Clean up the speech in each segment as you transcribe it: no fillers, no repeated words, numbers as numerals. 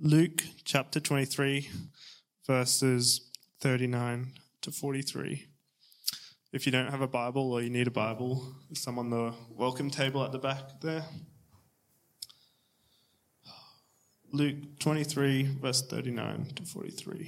Luke chapter 23, verses 39 to 43. If you don't have a Bible or you need a Bible, there's some on the welcome table at the back there. Luke 23, verse 39 to 43.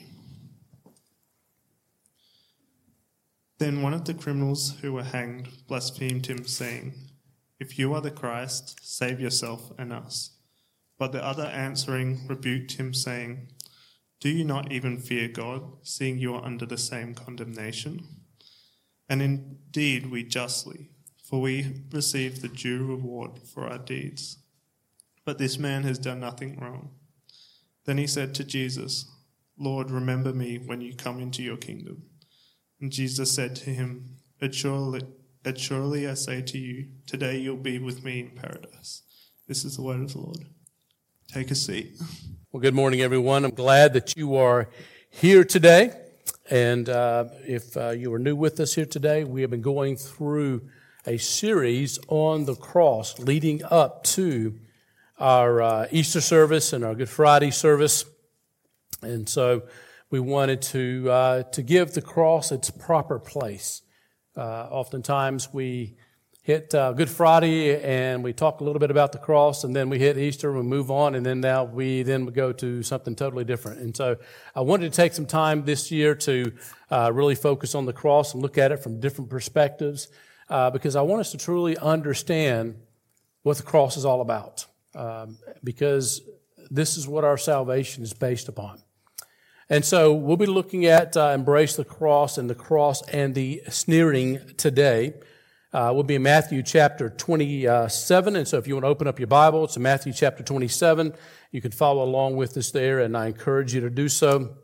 Then one of the criminals who were hanged blasphemed him, saying, "If you are the Christ, save yourself and us." But the other answering rebuked him, saying, "Do you not even fear God, seeing you are under the same condemnation? And indeed we justly, for we receive the due reward for our deeds. But this man has done nothing wrong." Then he said to Jesus, "Lord, remember me when you come into your kingdom." And Jesus said to him, Surely I say to you, today you'll be with me in paradise." This is the word of the Lord. Take a seat. Well, good morning, everyone. I'm glad that you are here today. And if you are new with us here today, we have been going through a series on the cross leading up to our Easter service and our Good Friday service. And so we wanted to give the cross its proper place. Oftentimes we hit Good Friday and we talk a little bit about the cross, and then we hit Easter and we move on, and then now we go to something totally different. And so I wanted to take some time this year to really focus on the cross and look at it from different perspectives, because I want us to truly understand what the cross is all about, because this is what our salvation is based upon. And so we'll be looking at Embrace the Cross and the sneering today. We'll be in Matthew chapter 27, and so if you want to open up your Bible, it's in Matthew chapter 27. You can follow along with us there, and I encourage you to do so.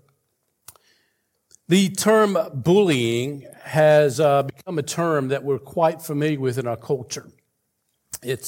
The term bullying has become a term that we're quite familiar with in our culture. It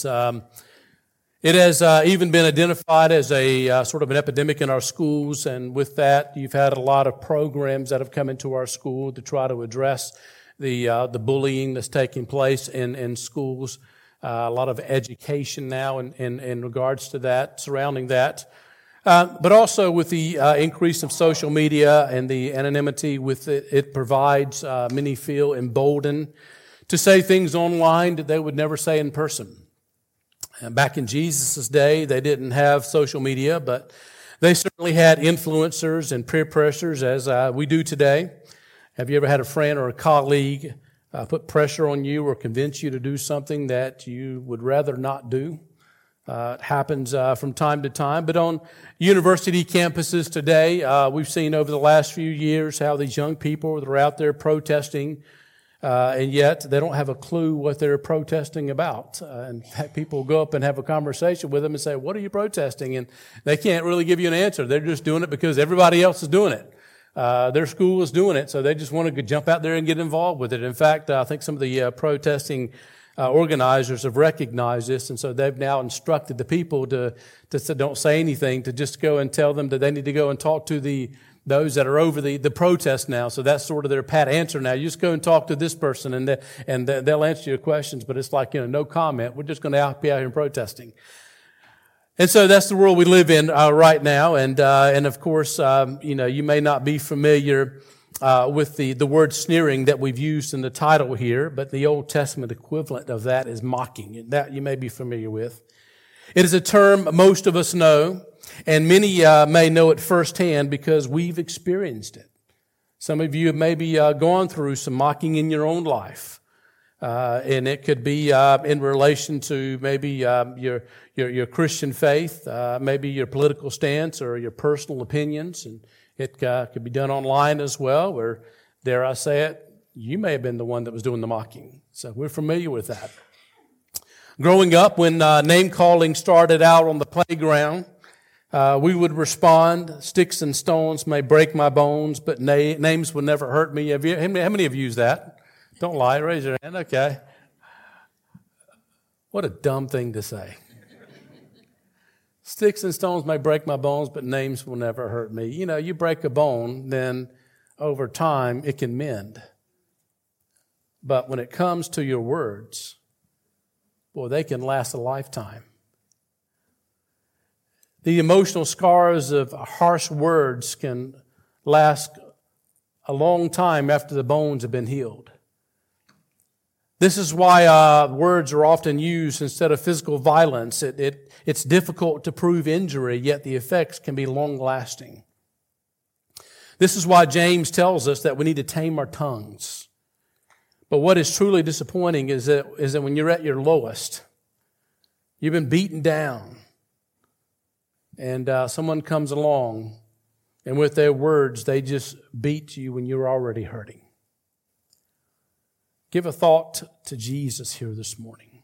has even been identified as a sort of an epidemic in our schools, and with that, you've had a lot of programs that have come into our school to try to address the bullying that's taking place in schools. A lot of education now in regards to that, surrounding that. But also with the increase of social media and the anonymity with it provides, many feel emboldened to say things online that they would never say in person. And back in Jesus' day, they didn't have social media, but they certainly had influencers and peer pressures as we do today. Have you ever had a friend or a colleague put pressure on you or convince you to do something that you would rather not do? It happens from time to time. But on university campuses today, we've seen over the last few years how these young people that are out there protesting, and yet they don't have a clue what they're protesting about. And people go up and have a conversation with them and say, "What are you protesting?" And they can't really give you an answer. They're just doing it because everybody else is doing it. Their school is doing it, so they just want to jump out there and get involved with it. In fact, I think some of the protesting organizers have recognized this, and so they've now instructed the people to don't say anything, to just go and tell them that they need to go and talk to those that are over the protest now. So that's sort of their pat answer now. You just go and talk to this person, and they'll answer your questions, but it's like, no comment. We're just going to be out here protesting. And so that's the world we live in right now, and of course, you may not be familiar with the word sneering that we've used in the title here, but the Old Testament equivalent of that is mocking, and that you may be familiar with. It is a term most of us know, and many may know it firsthand because we've experienced it. Some of you have maybe gone through some mocking in your own life. And it could be in relation to maybe your Christian faith, maybe your political stance or your personal opinions, and it could be done online as well. Where, dare I say it, you may have been the one that was doing the mocking. So we're familiar with that. Growing up, when name calling started out on the playground, we would respond, "Sticks and stones may break my bones, but names will never hurt me." How many of you use that? Don't lie. Raise your hand. Okay. What a dumb thing to say. "Sticks and stones may break my bones, but names will never hurt me." You break a bone, then over time it can mend. But when it comes to your words, boy, they can last a lifetime. The emotional scars of harsh words can last a long time after the bones have been healed. This is why words are often used instead of physical violence. It's difficult to prove injury, yet the effects can be long-lasting. This is why James tells us that we need to tame our tongues. But what is truly disappointing is that when you're at your lowest, you've been beaten down, and someone comes along, and with their words, they just beat you when you're already hurting. Give a thought to Jesus here this morning.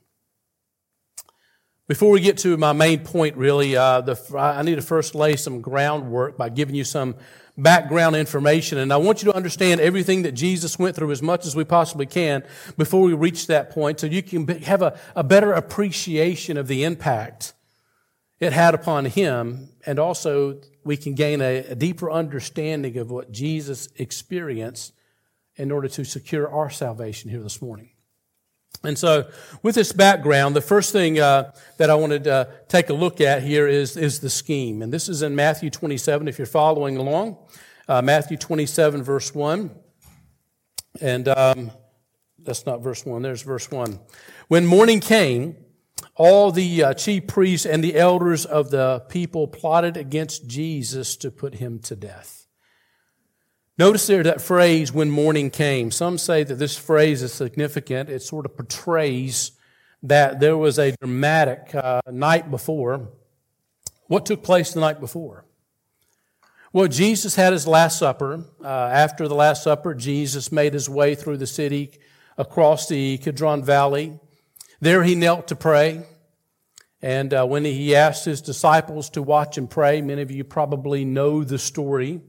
Before we get to my main point, really, I need to first lay some groundwork by giving you some background information. And I want you to understand everything that Jesus went through as much as we possibly can before we reach that point, so you can have a better appreciation of the impact it had upon Him, and also we can gain a deeper understanding of what Jesus experienced in order to secure our salvation here this morning. And so, with this background, the first thing that I wanted to take a look at here is the scheme. And this is in Matthew 27, if you're following along. Matthew 27, verse 1. And that's not verse 1, there's verse 1. When morning came, all the chief priests and the elders of the people plotted against Jesus to put Him to death. Notice there that phrase, when morning came. Some say that this phrase is significant. It sort of portrays that there was a dramatic night before. What took place the night before? Well, Jesus had His Last Supper. After the Last Supper, Jesus made His way through the city across the Kidron Valley. There He knelt to pray. And when He asked His disciples to watch and pray, many of you probably know the story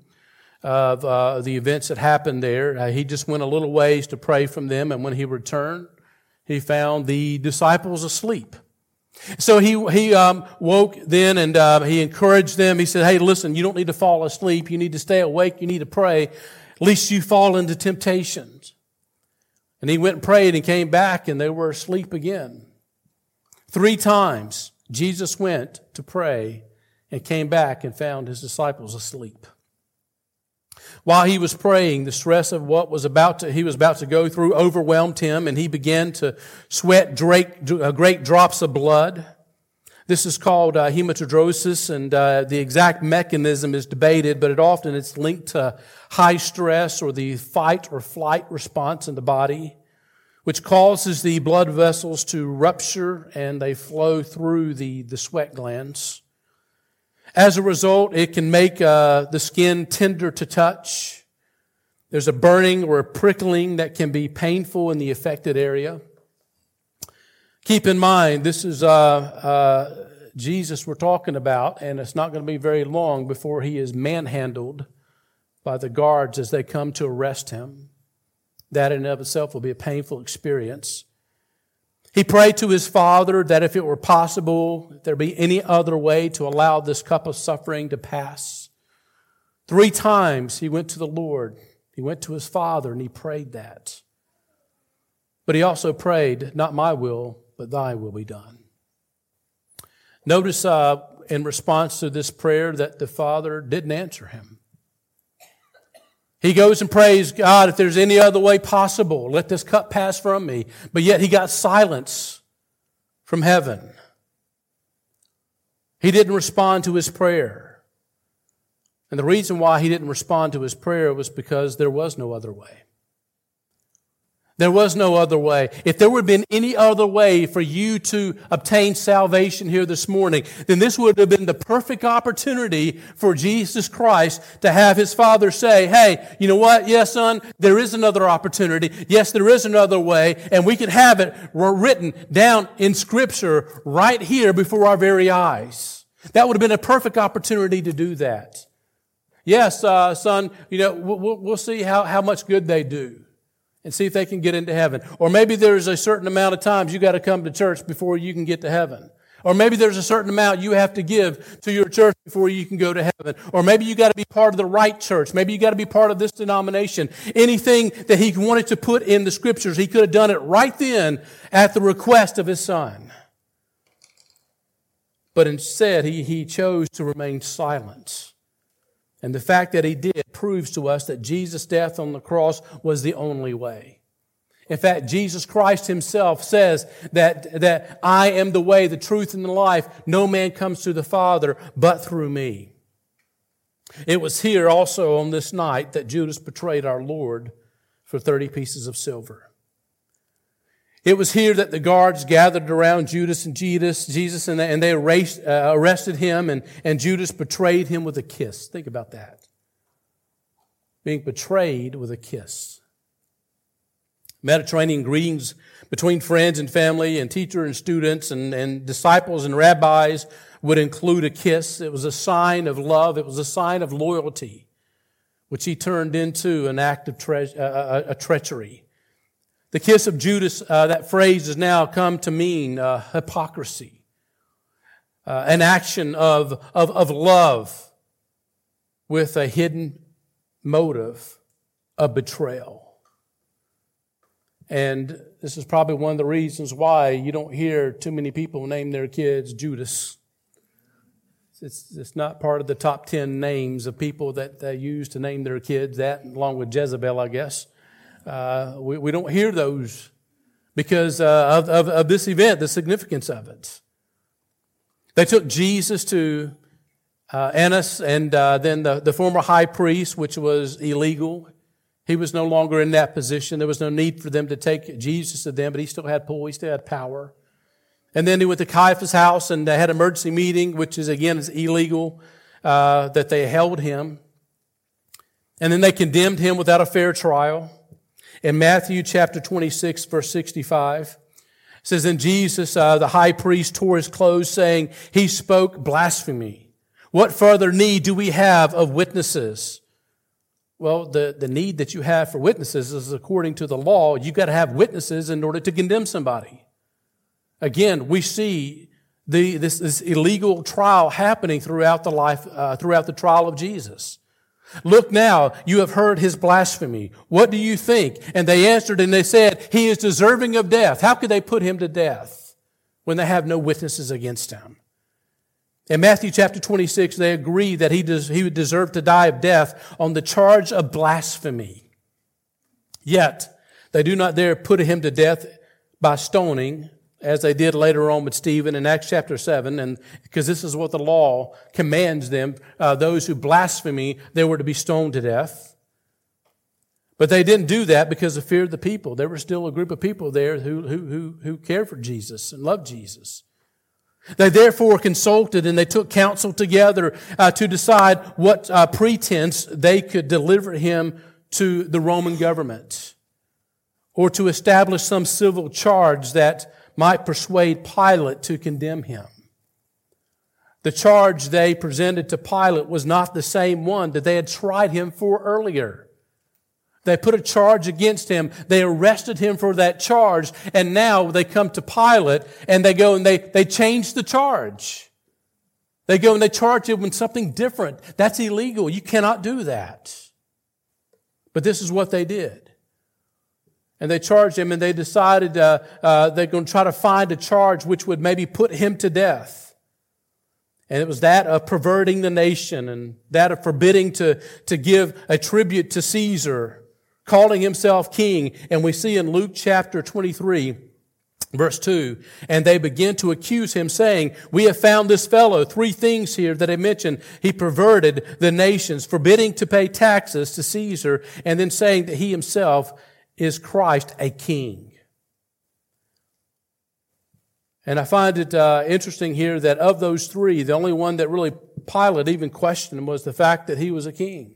of the events that happened there. He just went a little ways to pray from them, and when He returned, He found the disciples asleep. So he woke then, and He encouraged them. He said, hey, listen, you don't need to fall asleep. You need to stay awake. You need to pray, lest you fall into temptations. And He went and prayed and came back, and they were asleep again. 3 times Jesus went to pray and came back and found His disciples asleep. While He was praying, the stress of what He was about to go through overwhelmed Him, and He began to sweat great drops of blood. This is called hematidrosis, and the exact mechanism is debated, but it's linked to high stress or the fight or flight response in the body, which causes the blood vessels to rupture and they flow through the sweat glands. As a result, it can make the skin tender to touch. There's a burning or a prickling that can be painful in the affected area. Keep in mind, this is Jesus we're talking about, and it's not going to be very long before He is manhandled by the guards as they come to arrest Him. That in and of itself will be a painful experience. He prayed to His Father that if it were possible, if there be any other way to allow this cup of suffering to pass. 3 times He went to the Lord. He went to His Father and He prayed that. But He also prayed, not my will, but Thy will be done. Notice in response to this prayer that the Father didn't answer Him. He goes and prays, God, if there's any other way possible, let this cup pass from me. But yet He got silence from heaven. He didn't respond to His prayer. And the reason why He didn't respond to His prayer was because there was no other way. There was no other way. If there would have been any other way for you to obtain salvation here this morning, then this would have been the perfect opportunity for Jesus Christ to have His Father say, hey, you know what? Yes, son, there is another opportunity. Yes, there is another way, and we can have it written down in Scripture right here before our very eyes. That would have been a perfect opportunity to do that. Yes, son, we'll see how much good they do. And see if they can get into heaven. Or maybe there's a certain amount of times you got to come to church before you can get to heaven. Or maybe there's a certain amount you have to give to your church before you can go to heaven. Or maybe you got to be part of the right church. Maybe you got to be part of this denomination. Anything that He wanted to put in the Scriptures, He could have done it right then at the request of His Son. but instead he chose to remain silent. And the fact that he did proves to us that Jesus' death on the cross was the only way. In fact, Jesus Christ himself says that I am the way, the truth, and the life. No man comes to the Father but through me. It was here also on this night that Judas betrayed our Lord for 30 pieces of silver. It was here that the guards gathered around Jesus and they arrested him, and Judas betrayed him with a kiss. Think about that. Being betrayed with a kiss. Mediterranean greetings between friends and family and teachers and students and disciples and rabbis would include a kiss. It was a sign of love. It was a sign of loyalty, which he turned into an act of treachery. The kiss of Judas, that phrase has now come to mean hypocrisy, an action of love with a hidden motive of betrayal. And this is probably one of the reasons why you don't hear too many people name their kids Judas. It's not part of the top 10 names of people that they use to name their kids, that along with Jezebel, I guess. We don't hear those because of this event, the significance of it. They took Jesus to Annas and then the former high priest, which was illegal. He was no longer in that position. There was no need for them to take Jesus to them, but he still had pull. He still had power. And then they went to Caiaphas' house and they had an emergency meeting, which is illegal, that they held him. And then they condemned him without a fair trial. In Matthew chapter 26, verse 65, it says, "And Jesus, the high priest, tore his clothes, saying, he spoke blasphemy. What further need do we have of witnesses?" Well, the need that you have for witnesses is according to the law. You've got to have witnesses in order to condemn somebody. Again, we see this illegal trial happening throughout the trial of Jesus. "Look now, you have heard his blasphemy. What do you think?" And they answered and they said, "He is deserving of death." How could they put him to death when they have no witnesses against him? In Matthew chapter 26, they agree that he would deserve to die of death on the charge of blasphemy. Yet, they do not dare put him to death by stoning, as they did later on with Stephen in Acts chapter 7, and because this is what the law commands them, those who blaspheme, they were to be stoned to death. But they didn't do that because of fear of the people. There were still a group of people there who cared for Jesus and loved Jesus. They therefore consulted and they took counsel together to decide what pretense they could deliver him to the Roman government, or to establish some civil charge that might persuade Pilate to condemn him. The charge they presented to Pilate was not the same one that they had tried him for earlier. They put a charge against him. They arrested him for that charge. And now they come to Pilate and they go and they change the charge. They go and they charge him with something different. That's illegal. You cannot do that. But this is what they did. And they charged him and they decided they're going to try to find a charge which would maybe put him to death. And it was that of perverting the nation and that of forbidding to give a tribute to Caesar, calling himself king. And we see in Luke chapter 23, verse 2, "And they begin to accuse him, saying, we have found this fellow," 3 things here that I mentioned. He perverted the nations, forbidding to pay taxes to Caesar, and then saying that he himself is Christ, a king. And I find it interesting here that of those 3, the only one that really Pilate even questioned was the fact that he was a king.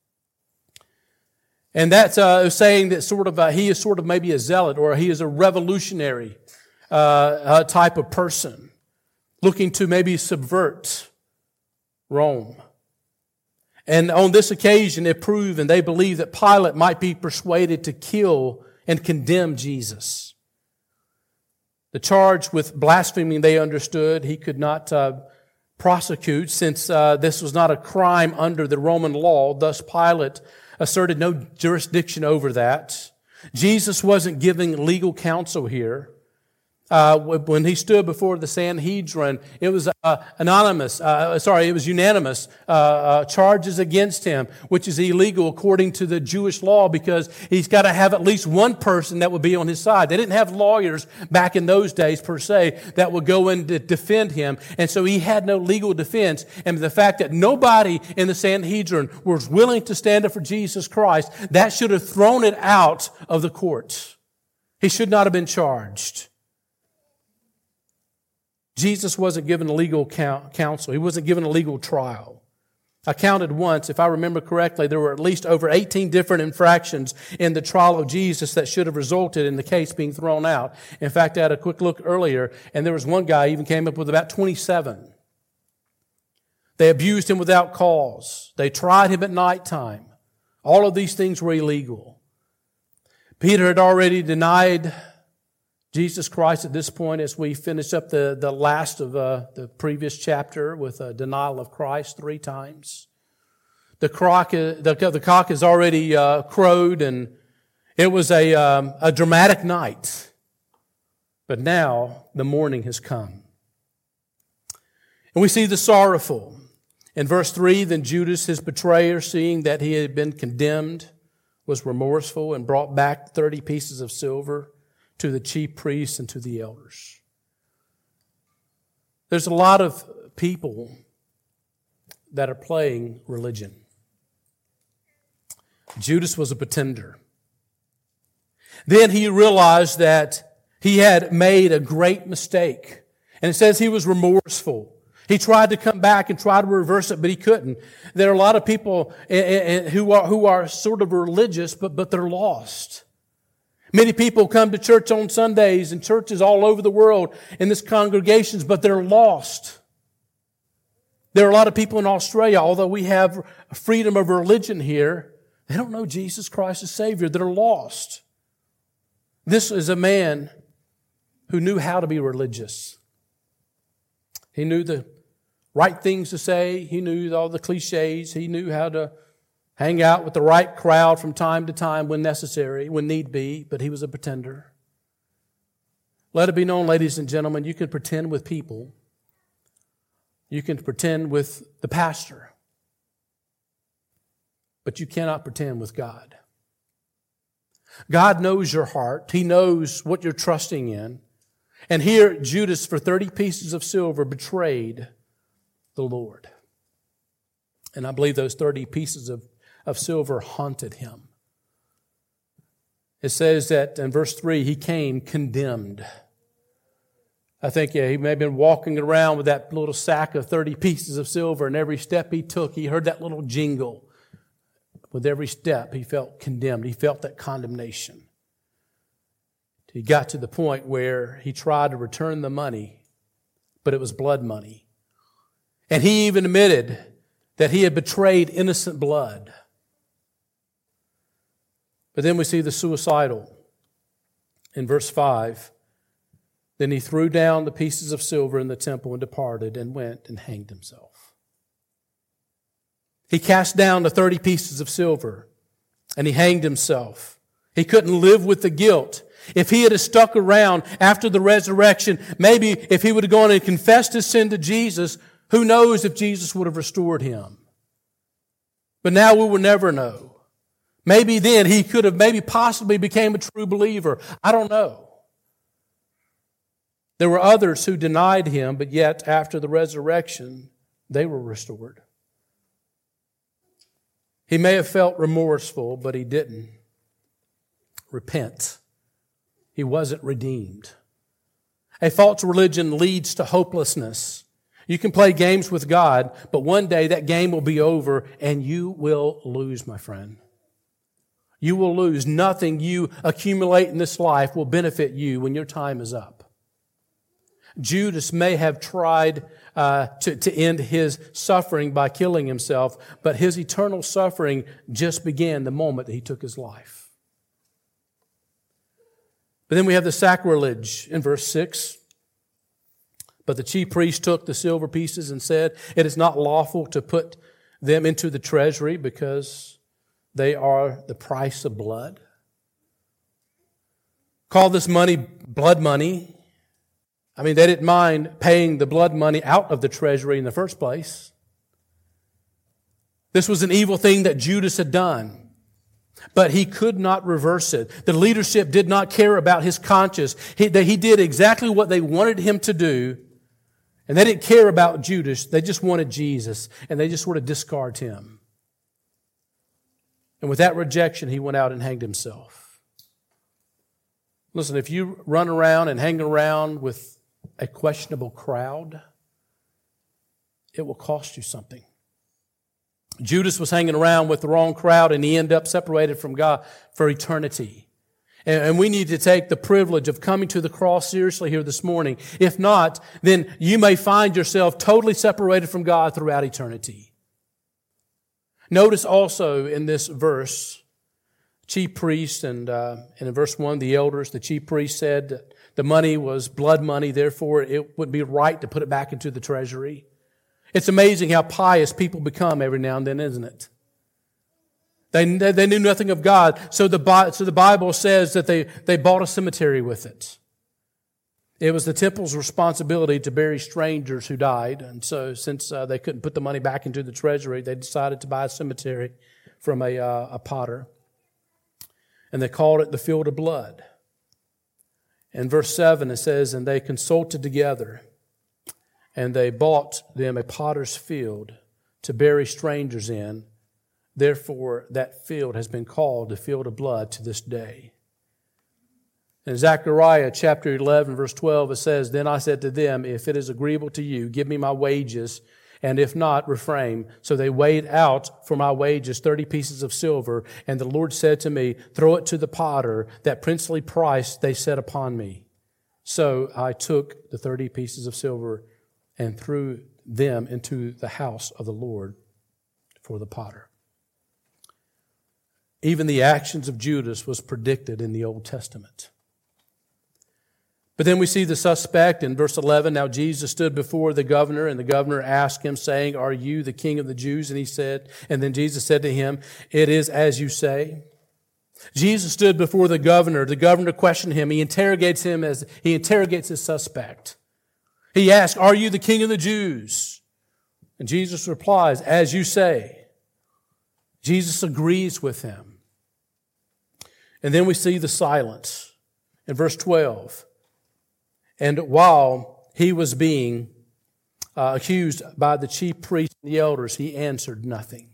And that's saying that he is sort of maybe a zealot, or he is a revolutionary type of person, looking to maybe subvert Rome. And on this occasion, it proved, and they believed that Pilate might be persuaded to kill and condemn Jesus. The charge with blasphemy, they understood he could not prosecute, since this was not a crime under the Roman law. Thus, Pilate asserted no jurisdiction over that. Jesus wasn't giving legal counsel here. when he stood before the Sanhedrin, it was it was unanimous charges against him, which is illegal according to the Jewish law because he's got to have at least one person that would be on his side. They didn't have lawyers back in those days per se that would go in to defend him, and so he had no legal defense. And the fact that nobody in the Sanhedrin was willing to stand up for Jesus Christ, that should have thrown it out of the courts. He should not have been charged. Jesus wasn't given a legal counsel. He wasn't given a legal trial. I counted once, if I remember correctly, there were at least over 18 different infractions in the trial of Jesus that should have resulted in the case being thrown out. In fact, I had a quick look earlier, and there was one guy who even came up with about 27. They abused him without cause. They tried him at nighttime. All of these things were illegal. Peter had already denied Jesus Christ at this point as we finish up the last of the previous chapter with a denial of Christ 3 times. The cock has already crowed, and it was a dramatic night. But now the morning has come. And we see the sorrowful. In verse 3, then Judas, his betrayer, seeing that he had been condemned, was remorseful and brought back 30 pieces of silver to the chief priests and to the elders. There's a lot of people that are playing religion. Judas was a pretender. Then he realized that he had made a great mistake. And it says he was remorseful. He tried to come back and try to reverse it, but he couldn't. There are a lot of people who are sort of religious, but they're lost. Many people come to church on Sundays and churches all over the world in these congregations, but they're lost. There are a lot of people in Australia, although we have freedom of religion here, they don't know Jesus Christ as Savior. They're lost. This is a man who knew how to be religious. He knew the right things to say. He knew all the cliches. He knew how to hang out with the right crowd from time to time when necessary, when need be, but he was a pretender. Let it be known, ladies and gentlemen, you can pretend with people. You can pretend with the pastor. But you cannot pretend with God. God knows your heart. He knows what you're trusting in. And here, Judas, for 30 pieces of silver, betrayed the Lord. And I believe those 30 pieces of silver haunted him. It says that in verse 3, he came condemned. I think he may have been walking around with that little sack of 30 pieces of silver, and every step he took, he heard that little jingle. With every step, he felt condemned. He felt that condemnation. He got to the point where he tried to return the money, but it was blood money. And he even admitted that he had betrayed innocent blood. But then we see the suicidal. In verse 5, then he threw down the pieces of silver in the temple and departed and went and hanged himself. He cast down the 30 pieces of silver and he hanged himself. He couldn't live with the guilt. If he had stuck around after the resurrection, maybe if he would have gone and confessed his sin to Jesus, who knows if Jesus would have restored him. But now we will never know. Maybe then he could have possibly became a true believer. I don't know. There were others who denied him, but yet after the resurrection, they were restored. He may have felt remorseful, but he didn't repent. He wasn't redeemed. A false religion leads to hopelessness. You can play games with God, but one day that game will be over and you will lose, my friend. You will lose. Nothing you accumulate in this life will benefit you when your time is up. Judas may have tried to end his suffering by killing himself, but his eternal suffering just began the moment that he took his life. But then we have the sacrilege in verse 6. But the chief priest took the silver pieces and said, "It is not lawful to put them into the treasury because they are the price of blood." Call this money blood money. I mean, they didn't mind paying the blood money out of the treasury in the first place. This was an evil thing that Judas had done, but he could not reverse it. The leadership did not care about his conscience. He did exactly what they wanted him to do, and they didn't care about Judas. They just wanted Jesus, and they just sort of discard him. And with that rejection, he went out and hanged himself. Listen, if you run around and hang around with a questionable crowd, it will cost you something. Judas was hanging around with the wrong crowd, and he ended up separated from God for eternity. And we need to take the privilege of coming to the cross seriously here this morning. If not, then you may find yourself totally separated from God throughout eternity. Notice also in this verse, chief priests and in verse 1, the elders, the chief priest said that the money was blood money, therefore it would be right to put it back into the treasury. It's amazing how pious people become every now and then, isn't it? They knew nothing of God, so the Bible says that they bought a cemetery with it. It was the temple's responsibility to bury strangers who died, and so since they couldn't put the money back into the treasury, they decided to buy a cemetery from a potter, and they called it the Field of Blood. In verse 7 it says, "And they consulted together, and they bought them a potter's field to bury strangers in. Therefore, that field has been called the Field of Blood to this day." In Zechariah chapter 11, verse 12, it says, "Then I said to them, if it is agreeable to you, give me my wages, and if not, refrain." So they weighed out for my wages 30 pieces of silver, and the Lord said to me, "Throw it to the potter, that princely price they set upon me." So I took the 30 pieces of silver and threw them into the house of the Lord for the potter. Even the actions of Judas was predicted in the Old Testament. But then we see the suspect in verse 11. "Now Jesus stood before the governor, and the governor asked him, saying, 'Are you the king of the Jews?' And then Jesus said to him, 'It is as you say.'" Jesus stood before the governor. The governor questioned him. He interrogates his suspect. He asks, "Are you the king of the Jews?" And Jesus replies, "As you say." Jesus agrees with him. And then we see the silence in verse 12. "And while he was being accused by the chief priests and the elders, he answered nothing."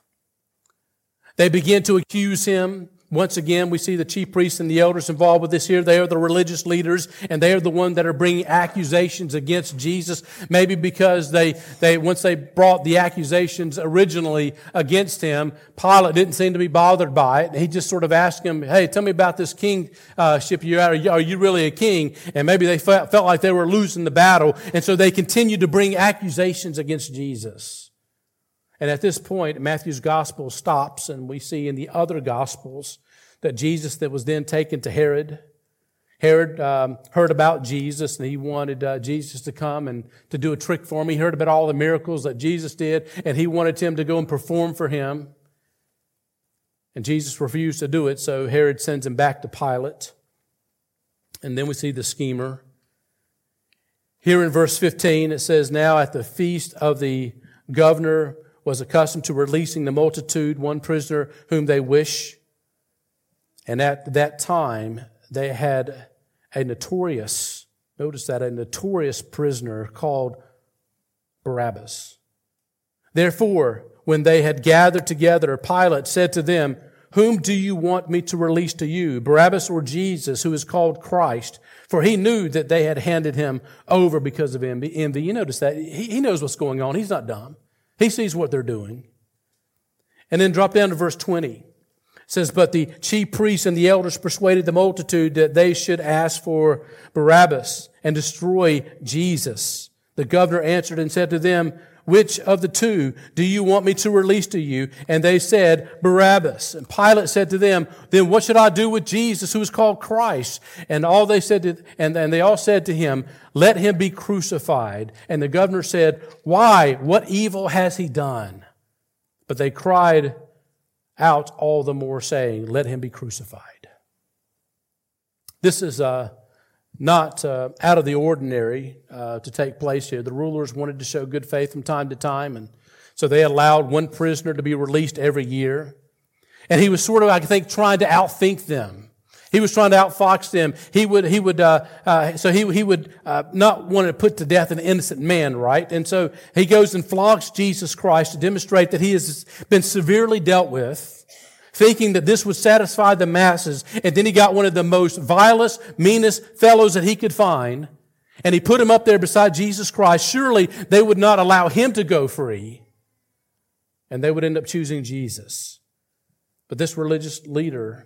They begin to accuse him. Once again, we see the chief priests and the elders involved with this here. They are the religious leaders, and they are the ones that are bringing accusations against Jesus. Maybe because once they brought the accusations originally against him, Pilate didn't seem to be bothered by it. He just sort of asked him, "Hey, tell me about this kingship you're at. Are you really a king?" And maybe they felt like they were losing the battle, and so they continued to bring accusations against Jesus. And at this point, Matthew's gospel stops, and we see in the other gospels that Jesus that was then taken to Herod. Herod heard about Jesus, and he wanted Jesus to come and to do a trick for him. He heard about all the miracles that Jesus did, and he wanted him to go and perform for him. And Jesus refused to do it, so Herod sends him back to Pilate. And then we see the schemer. Here in verse 15, it says, "Now at the feast of the governor was accustomed to releasing the multitude, one prisoner whom they wish. And at that time, they had a notorious prisoner called Barabbas. Therefore, when they had gathered together, Pilate said to them, 'Whom do you want me to release to you, Barabbas or Jesus, who is called Christ?' For he knew that they had handed him over because of envy." You notice that. He knows what's going on. He's not dumb. He sees what they're doing. And then drop down to verse 20. It says, "But the chief priests and the elders persuaded the multitude that they should ask for Barabbas and destroy Jesus. The governor answered and said to them, 'Which of the two do you want me to release to you?' And they said, 'Barabbas.' And Pilate said to them, 'Then what should I do with Jesus, who is called Christ?' And they all said to him, 'Let him be crucified.' And the governor said, 'Why? What evil has he done?' But they cried out all the more, saying, 'Let him be crucified.'" This is not out of the ordinary to take place here. The rulers wanted to show good faith from time to time, and so they allowed one prisoner to be released every year. And he was sort of, I think, trying to outthink them. He was trying to outfox them. He would not want to put to death an innocent man, right? And so he goes and flogs Jesus Christ to demonstrate that he has been severely dealt with, thinking that this would satisfy the masses. And then he got one of the most vilest, meanest fellows that he could find, and he put him up there beside Jesus Christ. Surely they would not allow him to go free, and they would end up choosing Jesus. But this religious leader,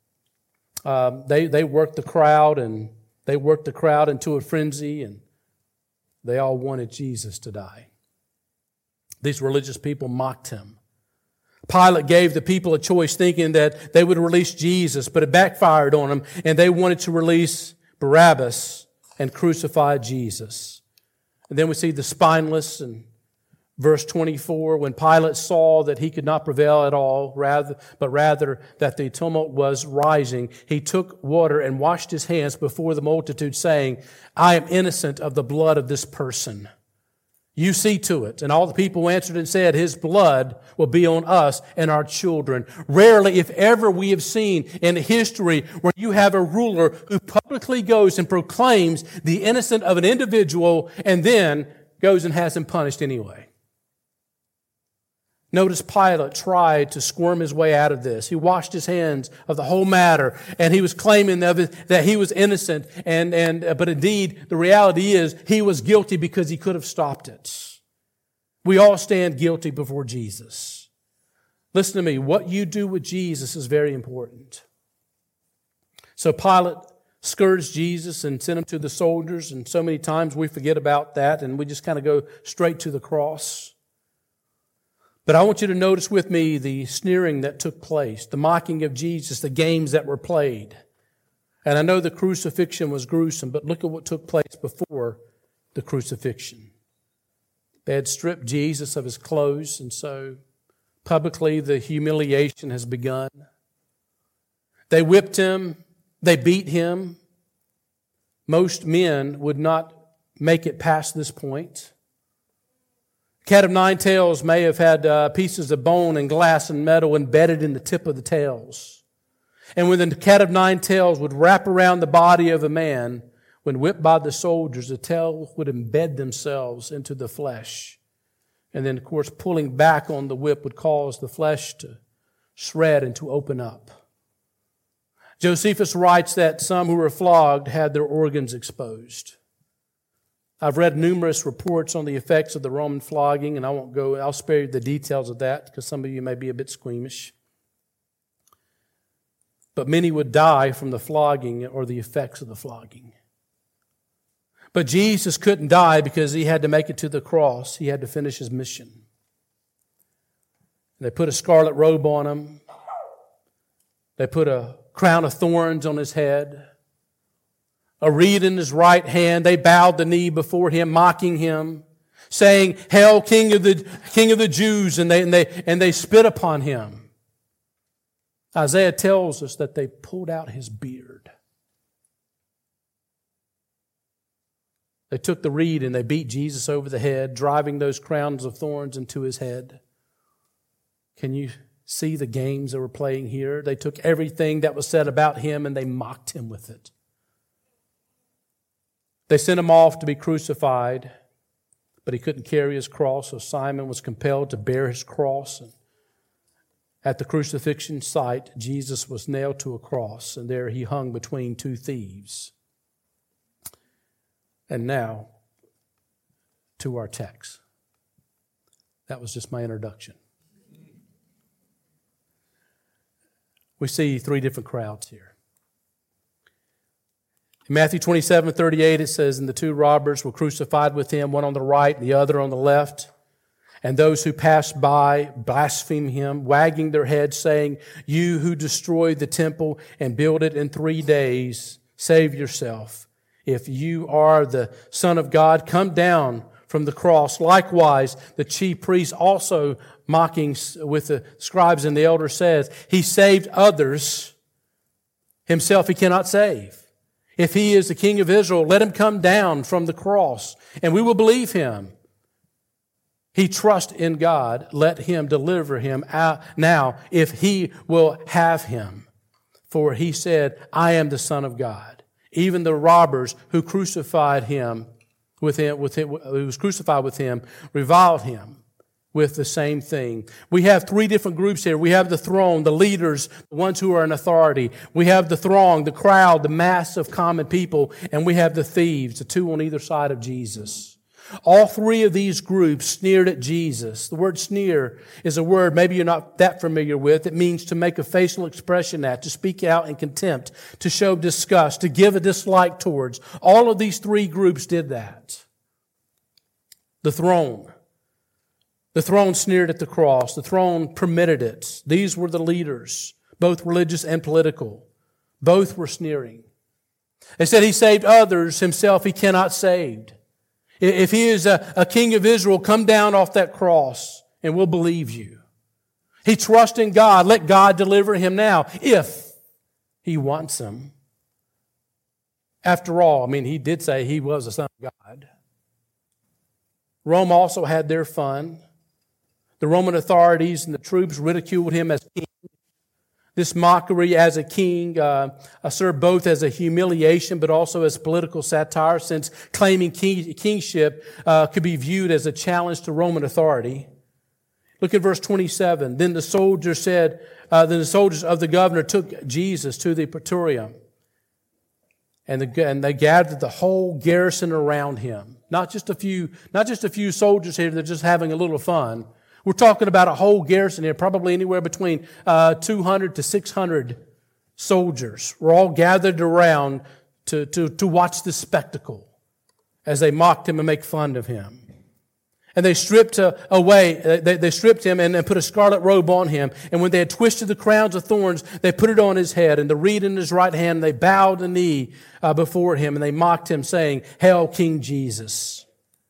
they worked the crowd into a frenzy, and they all wanted Jesus to die. These religious people mocked him. Pilate gave the people a choice, thinking that they would release Jesus, but it backfired on them, and they wanted to release Barabbas and crucify Jesus. And then we see the spineless in verse 24, when Pilate saw that he could not prevail at all, but rather that the tumult was rising, he took water and washed his hands before the multitude, saying, I am innocent of the blood of this person. You see to it. And all the people answered and said, his blood will be on us and our children. Rarely, if ever, we have seen in history where you have a ruler who publicly goes and proclaims the innocence of an individual and then goes and has him punished anyway. Notice Pilate tried to squirm his way out of this. He washed his hands of the whole matter, and he was claiming that he was innocent. But indeed, the reality is he was guilty because he could have stopped it. We all stand guilty before Jesus. Listen to me. What you do with Jesus is very important. So Pilate scourged Jesus and sent him to the soldiers, and so many times we forget about that, and we just kind of go straight to the cross. But I want you to notice with me the sneering that took place, the mocking of Jesus, the games that were played. And I know the crucifixion was gruesome, but look at what took place before the crucifixion. They had stripped Jesus of his clothes, and so publicly the humiliation has begun. They whipped him. They beat him. Most men would not make it past this point. Cat of nine tails may have had pieces of bone and glass and metal embedded in the tip of the tails. And when the cat of nine tails would wrap around the body of a man, when whipped by the soldiers, the tail would embed themselves into the flesh. And then, of course, pulling back on the whip would cause the flesh to shred and to open up. Josephus writes that some who were flogged had their organs exposed. I've read numerous reports on the effects of the Roman flogging, and I'll spare you the details of that because some of you may be a bit squeamish. But many would die from the flogging or the effects of the flogging. But Jesus couldn't die because he had to make it to the cross. He had to finish his mission. And they put a scarlet robe on him. They put a crown of thorns on his head. A reed in his right hand. They bowed the knee before him, mocking him, saying, "Hail, King of the Jews!" And they spit upon him. Isaiah tells us that they pulled out his beard. They took the reed and they beat Jesus over the head, driving those crowns of thorns into his head. Can you see the games that were playing here? They took everything that was said about him and they mocked him with it. They sent him off to be crucified, but he couldn't carry his cross, so Simon was compelled to bear his cross. And at the crucifixion site, Jesus was nailed to a cross, and there he hung between two thieves. And now, to our text. That was just my introduction. We see three different crowds here. In Matthew 27:38, it says, "And the two robbers were crucified with him, one on the right and the other on the left. And those who passed by blasphemed him, wagging their heads, saying, 'You who destroyed the temple and build it in 3 days, save yourself. If you are the Son of God, come down from the cross.' Likewise, the chief priests also mocking with the scribes and the elders says, 'He saved others. Himself he cannot save. If he is the King of Israel, let him come down from the cross, and we will believe him. He trusts in God. Let him deliver him out now if he will have him. For he said, I am the Son of God. Even the robbers who crucified him who was crucified with him, reviled him with the same thing. We have three different groups here. We have the throne, the leaders, the ones who are in authority. We have the throng, the crowd, the mass of common people, and we have the thieves, the two on either side of Jesus. All three of these groups sneered at Jesus. The word sneer is a word maybe you're not that familiar with. It means to make a facial expression at, to speak out in contempt, to show disgust, to give a dislike towards. All of these three groups did that. The throne. The throne sneered at the cross. The throne permitted it. These were the leaders, both religious and political. Both were sneering. They said he saved others, himself he cannot save. If he is a king of Israel, come down off that cross and we'll believe you. He trusts in God. Let God deliver him now if he wants him. After all, he did say he was the Son of God. Rome also had their fun. The Roman authorities and the troops ridiculed him as king. This mockery as a king served both as a humiliation but also as political satire, since claiming kingship could be viewed as a challenge to Roman authority. Look at verse 27. Then the soldiers of the governor took Jesus to the praetorium, and they gathered the whole garrison around him. Not just a few soldiers here that are just having a little fun. We're talking about a whole garrison here, probably anywhere between 200 to 600 soldiers. We're all gathered around to watch this spectacle as they mocked him and make fun of him. And they stripped they stripped him and put a scarlet robe on him. And when they had twisted the crowns of thorns, they put it on his head and the reed in his right hand. And they bowed the knee before him and they mocked him, saying, "Hail, King Jesus."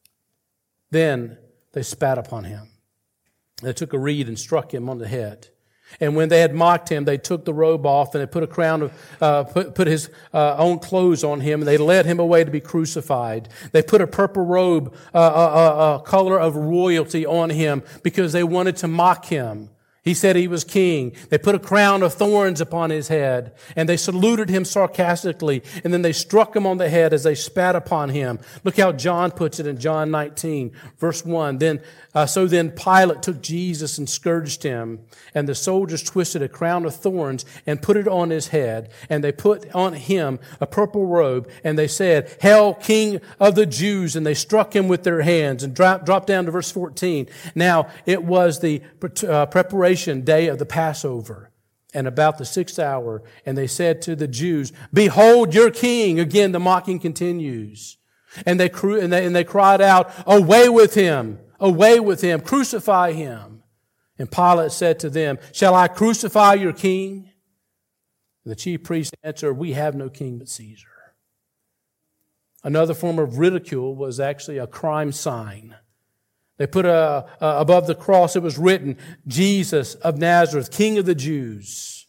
Then they spat upon him. They took a reed and struck him on the head. And when they had mocked him, they took the robe off and they put a crown of, put his own clothes on him, and they led him away to be crucified. They put a purple robe, a color of royalty on him because they wanted to mock him. He said he was king. They put a crown of thorns upon his head, and they saluted him sarcastically, and then they struck him on the head as they spat upon him. Look how John puts it in John 19, verse 1. So then Pilate took Jesus and scourged him, and the soldiers twisted a crown of thorns and put it on his head, and they put on him a purple robe, and they said, "Hail, King of the Jews!" And they struck him with their hands. And drop down to verse 14. Now, it was the preparation day of the Passover, and about the 6th hour, and they said to the Jews, "Behold your king." Again, the mocking continues. And they cried out, "Away with him! Away with him! Crucify him!" And Pilate said to them, "Shall I crucify your king?" The chief priests answered, "We have no king but Caesar." Another form of ridicule was actually a crime sign. They put above the cross, it was written, "Jesus of Nazareth, King of the Jews."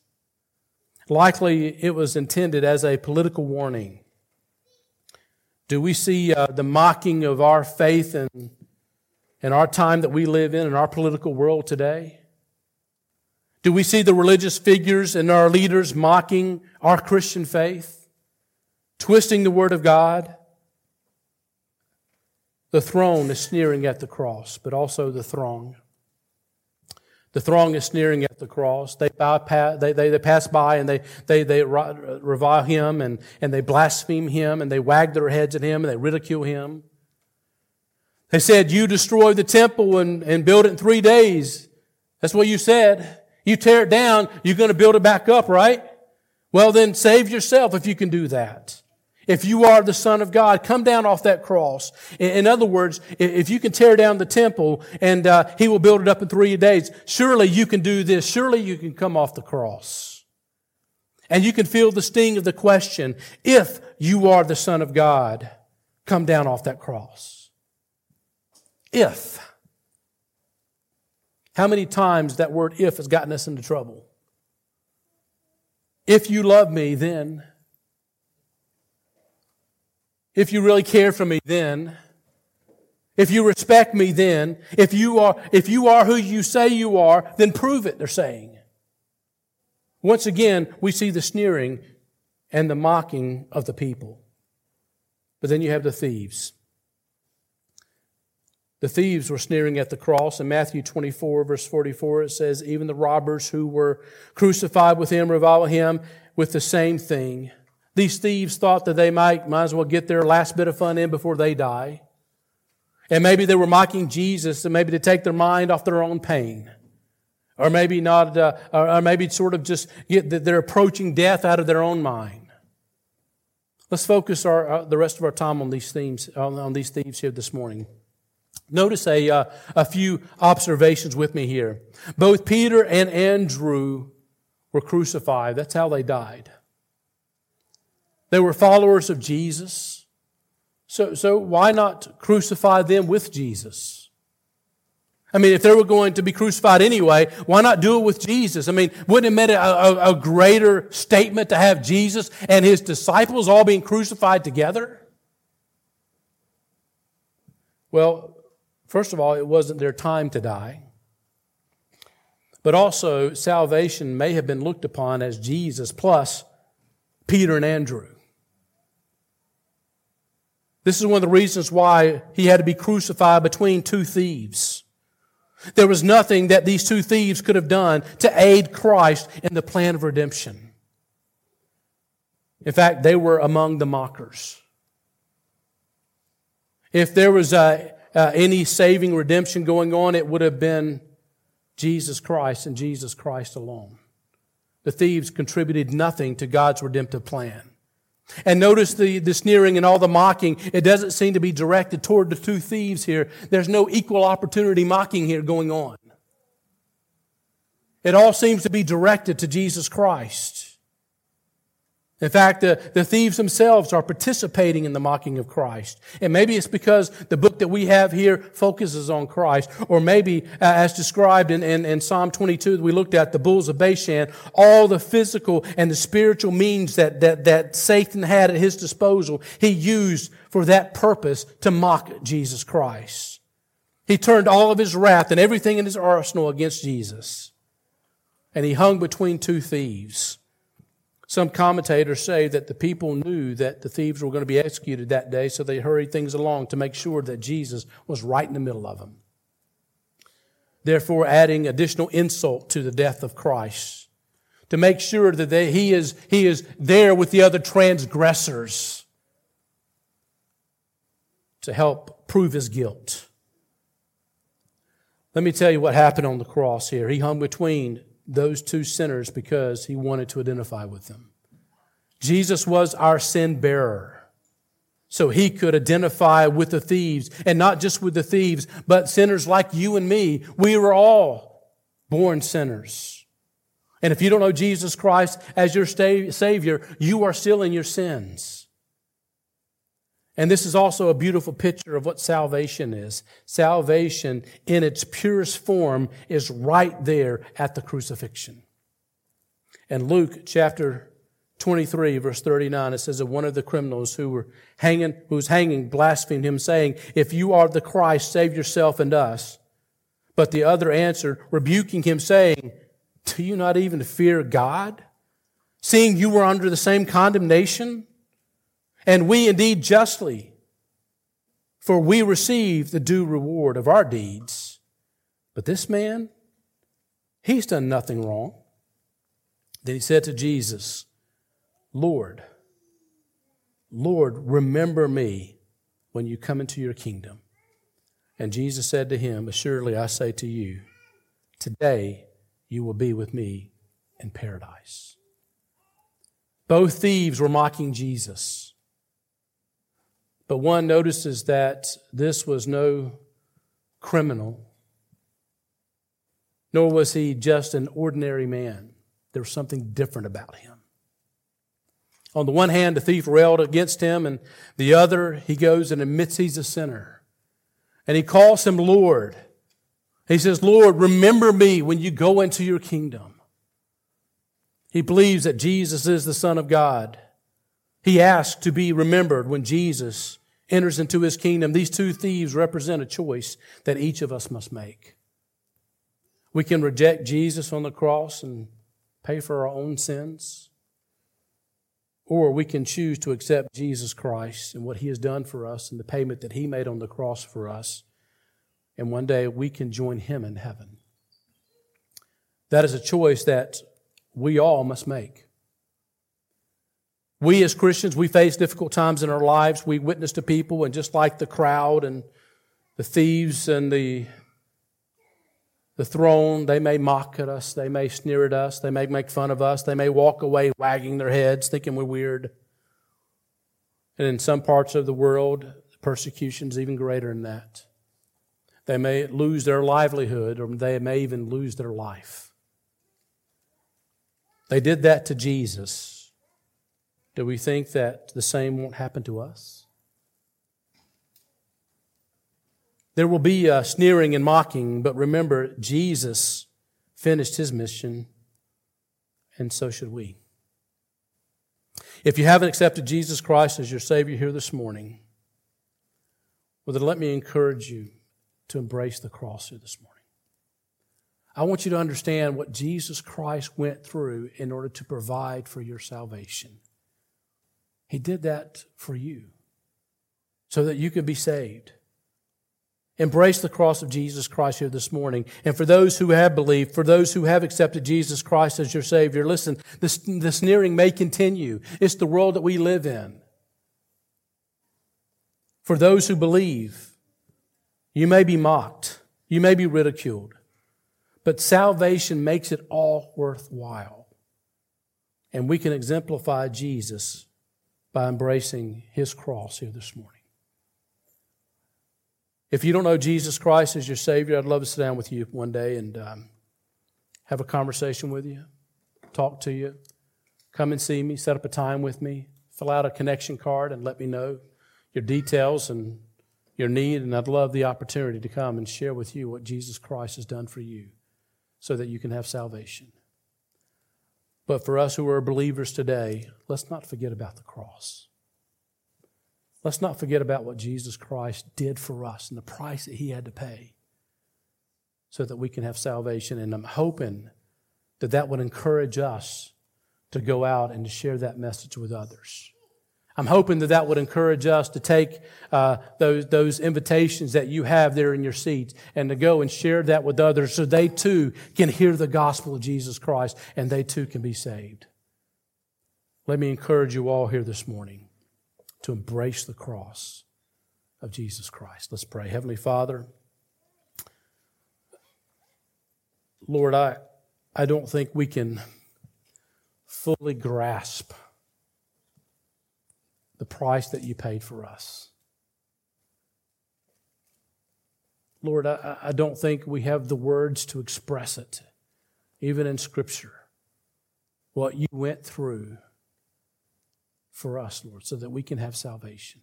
Likely it was intended as a political warning. Do we see the mocking of our faith in our time that we live in our political world today? Do we see the religious figures and our leaders mocking our Christian faith, twisting the Word of God? The throne is sneering at the cross, but also the throng. The throng is sneering at the cross. They pass by and they revile him and they blaspheme him and they wag their heads at him and they ridicule him. They said, "You destroy the temple and build it in 3 days. That's what you said. You tear it down, you're going to build it back up, right? Well, then save yourself if you can do that. If you are the Son of God, come down off that cross." In other words, if you can tear down the temple and He will build it up in 3 days, surely you can do this. Surely you can come off the cross. And you can feel the sting of the question, if you are the Son of God, come down off that cross. If. How many times that word "if" has gotten us into trouble? If you love me, then... if you really care for me, then, if you respect me, then, if you are who you say you are, then prove it, they're saying. Once again, we see the sneering and the mocking of the people. But then you have the thieves. The thieves were sneering at the cross. In Matthew 24, verse 44, it says, even the robbers who were crucified with him revile him with the same thing. These thieves thought that they might as well get their last bit of fun in before they die. And maybe they were mocking Jesus, and maybe to take their mind off their own pain. Or maybe not, or maybe sort of just get that they're approaching death out of their own mind. Let's focus the rest of our time on these themes, on these thieves here this morning. Notice a few observations with me here. Both Peter and Andrew were crucified. That's how they died. They were followers of Jesus. So why not crucify them with Jesus? I mean, if they were going to be crucified anyway, why not do it with Jesus? I mean, wouldn't it have made a greater statement to have Jesus and His disciples all being crucified together? Well, first of all, it wasn't their time to die. But also, salvation may have been looked upon as Jesus plus Peter and Andrew. This is one of the reasons why He had to be crucified between two thieves. There was nothing that these two thieves could have done to aid Christ in the plan of redemption. In fact, they were among the mockers. If there was any saving redemption going on, it would have been Jesus Christ and Jesus Christ alone. The thieves contributed nothing to God's redemptive plan. And notice the sneering and all the mocking. It doesn't seem to be directed toward the two thieves here. There's no equal opportunity mocking here going on. It all seems to be directed to Jesus Christ. In fact, the thieves themselves are participating in the mocking of Christ. And maybe it's because the book that we have here focuses on Christ. Or maybe, as described in Psalm 22 that we looked at, the bulls of Bashan, all the physical and the spiritual means that Satan had at his disposal, he used for that purpose to mock Jesus Christ. He turned all of his wrath and everything in his arsenal against Jesus. And he hung between two thieves. Some commentators say that the people knew that the thieves were going to be executed that day, so they hurried things along to make sure that Jesus was right in the middle of them. Therefore, adding additional insult to the death of Christ, to make sure that he is there with the other transgressors to help prove his guilt. Let me tell you what happened on the cross here. He hung between those two sinners because He wanted to identify with them. Jesus was our sin bearer, so He could identify with the thieves, and not just with the thieves, but sinners like you and me. We were all born sinners. And if you don't know Jesus Christ as your Savior, you are still in your sins. And this is also a beautiful picture of what salvation is. Salvation, in its purest form, is right there at the crucifixion. In Luke chapter 23, verse 39, it says that one of the criminals who was hanging blasphemed Him, saying, "If you are the Christ, save yourself and us." But the other answered, rebuking Him, saying, "Do you not even fear God, seeing you were under the same condemnation? And we indeed justly, for we receive the due reward of our deeds. But this man, he's done nothing wrong." Then he said to Jesus, Lord, remember me when you come into your kingdom." And Jesus said to him, "Assuredly I say to you, today you will be with me in paradise." Both thieves were mocking Jesus. But one notices that this was no criminal, nor was he just an ordinary man. There was something different about him. On the one hand, the thief railed against him, and the other, he goes and admits he's a sinner. And he calls him Lord. He says, "Lord, remember me when you go into your kingdom." He believes that Jesus is the Son of God. He asks to be remembered when Jesus enters into His kingdom. These two thieves represent a choice that each of us must make. We can reject Jesus on the cross and pay for our own sins, or we can choose to accept Jesus Christ and what He has done for us and the payment that He made on the cross for us, and one day we can join Him in heaven. That is a choice that we all must make. We as Christians, we face difficult times in our lives. We witness to people, and just like the crowd and the thieves and the throne, they may mock at us, they may sneer at us, they may make fun of us, they may walk away wagging their heads, thinking we're weird. And in some parts of the world, the persecution is even greater than that. They may lose their livelihood, or they may even lose their life. They did that to Jesus. Do we think that the same won't happen to us? There will be sneering and mocking, but remember, Jesus finished His mission, and so should we. If you haven't accepted Jesus Christ as your Savior here this morning, well, then let me encourage you to embrace the cross here this morning. I want you to understand what Jesus Christ went through in order to provide for your salvation. He did that for you so that you could be saved. Embrace the cross of Jesus Christ here this morning. And for those who have believed, for those who have accepted Jesus Christ as your Savior, listen, the sneering may continue. It's the world that we live in. For those who believe, you may be mocked, you may be ridiculed, but salvation makes it all worthwhile. And we can exemplify Jesus by embracing His cross here this morning. If you don't know Jesus Christ as your Savior, I'd love to sit down with you one day and have a conversation with you, talk to you, come and see me, set up a time with me, fill out a connection card and let me know your details and your need, and I'd love the opportunity to come and share with you what Jesus Christ has done for you so that you can have salvation. But for us who are believers today, let's not forget about the cross. Let's not forget about what Jesus Christ did for us and the price that He had to pay so that we can have salvation. And I'm hoping that that would encourage us to go out and to share that message with others. I'm hoping that that would encourage us to take those invitations that you have there in your seats and to go and share that with others so they too can hear the gospel of Jesus Christ and they too can be saved. Let me encourage you all here this morning to embrace the cross of Jesus Christ. Let's pray. Heavenly Father, Lord, I don't think we can fully grasp the price that you paid for us. Lord, I don't think we have the words to express it, even in Scripture, what you went through for us, Lord, so that we can have salvation.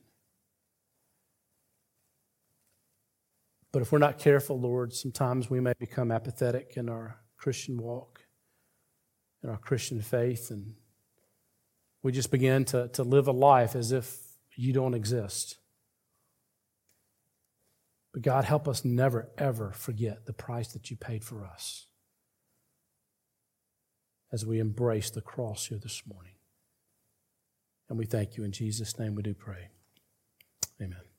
But if we're not careful, Lord, sometimes we may become apathetic in our Christian walk, in our Christian faith, and we just begin to live a life as if you don't exist. But God, help us never, ever forget the price that you paid for us as we embrace the cross here this morning. And we thank you. In Jesus' name we do pray. Amen.